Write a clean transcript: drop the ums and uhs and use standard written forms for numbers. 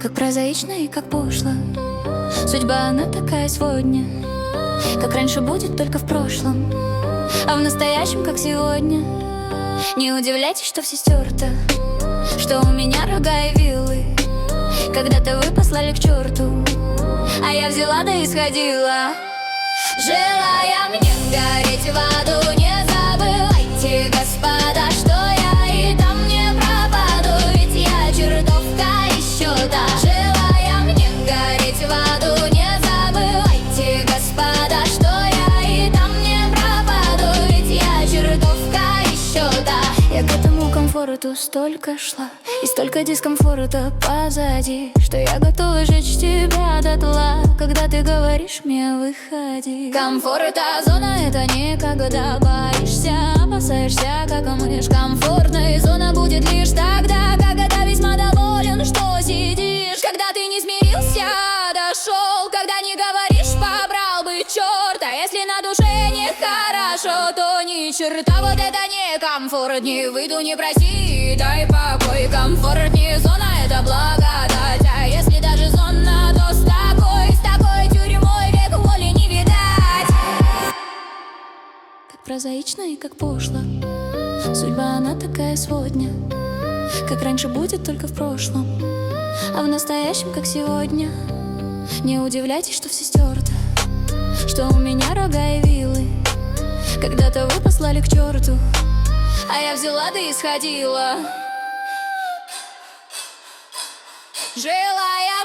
Как прозаично и как пошло. Судьба, она такая сегодня. Как раньше будет только в прошлом, а в настоящем, как сегодня. Не удивляйтесь, что все стерто, что у меня рога и вилы. Когда-то вы послали к черту, а я взяла да и сходила. Желая мне гореть в аду, не забывайте, господа, что я и там не пропаду, ведь я чертовка еще та. Желая мне гореть в аду, не забывайте, господа, что я и там не пропаду, ведь я чертовка еще та. Я к этому комфорту столько шла, и столько дискомфорта позади, что я готова жечь тебя дотла, когда ты говоришь мне выходи. Комфорт, а зона — это не когда боишься, опасаешься, как мышь. Комфортная зона будет лишь тогда, когда весьма доволен, что сидишь. Когда ты не смирился, дошел, когда не говоришь, побрал бы черт. А если на душе нехорошо, то ни черта, вот это не комфорт. Не выйду, не проси, дай покой. Комфортнее зона — это благодать, а если даже зона, то с такой тюрьмой век воли не видать. Как прозаично и как пошло. Судьба, она такая сегодня. Как раньше будет только в прошлом, а в настоящем, как сегодня. Не удивляйтесь, что все стерто, что у меня рога и вилы. Когда-то вы послали к черту, а я взяла да и сходила. Желая